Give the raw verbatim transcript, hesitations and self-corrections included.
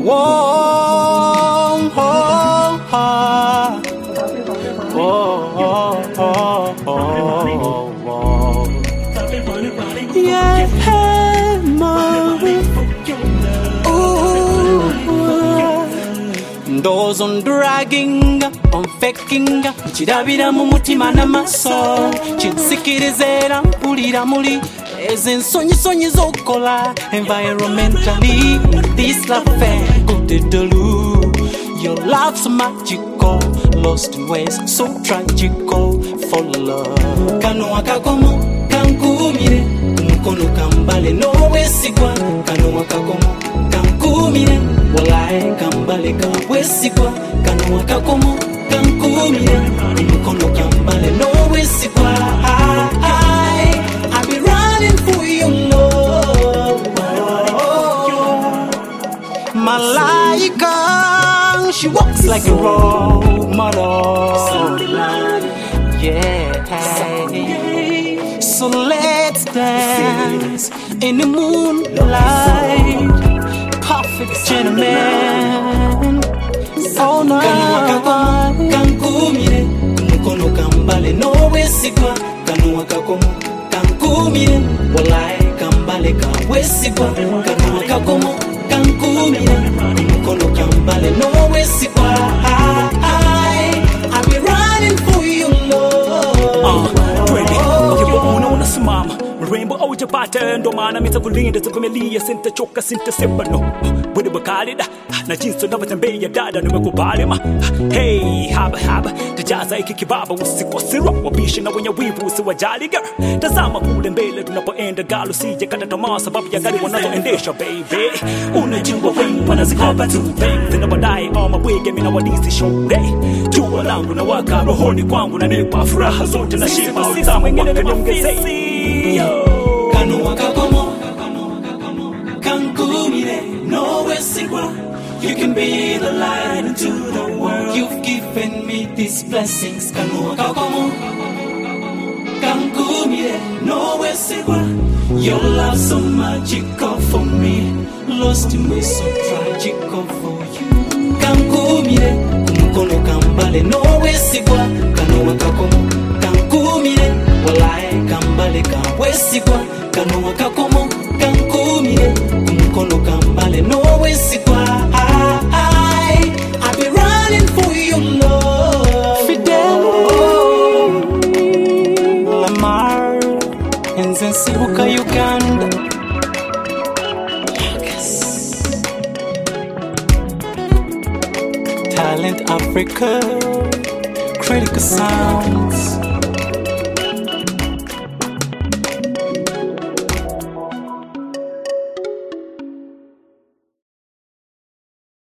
Whoa, oh, oh, oh, oh, oh, oh. Yeah, ooh, those on dragging, on faking, chirabira mu mutima n'amaso, chinsikiriza mpulira muli, ezensonyi sonyi zokola, environmentally, this love affair, kutedolu. Your love's magical, lost in ways so tragical, for love. Kano akakomo, kankumire, umukono kambale, no wesigwa. Kano akakomo, kankumire, walai kambale ka wesigwa. Kano akakomo, kankumire, umukono kambale, no wesigwa. I, I be running for your love, Malaika. She walks like a role model. Yeah. So let's dance in the moonlight. Perfect gentleman. Oh no. Kankumire, umukono kambale no wesigwa. Kanu akakomo, kankumire, walai kambale ka wesigwa. Kanu akakomo, kankumire, umukono kambale no wesigwa. I be running for you, Lord. Ready? Ukiona unasimama mrembo au japata, ndo maana mitakulinda tukumelia, sintachoka sintasema no. Wewe bakalida na jinsi unavyotembea dada, nimekubali ma. Hey, haba haba tujaza iki kibaba, usikose roho wabishi na wenye wivu usiwajali girl. Tazama kule mbele tunapoenda galo, sije kata tamaa sababu ya gari wanazoendesha baby. Unajua wengi wanazikopa tu baby, zinapodai all my wig mimi na wadisi show day. Jua langu na waka rohoni kwangu na nipa furaha zote na shiba utamu wengine niongezei. Kanu wakakomo, kankumire, no wesigwa. You can be the light into the world. You've given me these blessings. Kanu wakakomo, kankumire, no wesigwa. Your love so magical for me, lost in me so tragical for you. Kankumire, umukono kambale, no wesigwa. Kanu wakakomo, kankumire, walai kambale ka wesigwa. Kanu wakakomo, kankumire, umukono kambale, no wesigwa. I, I be running for your love. Fidelity, Lamar, Nzensibuka, Uganda. Yes. Talent Africa, Critical Sounds.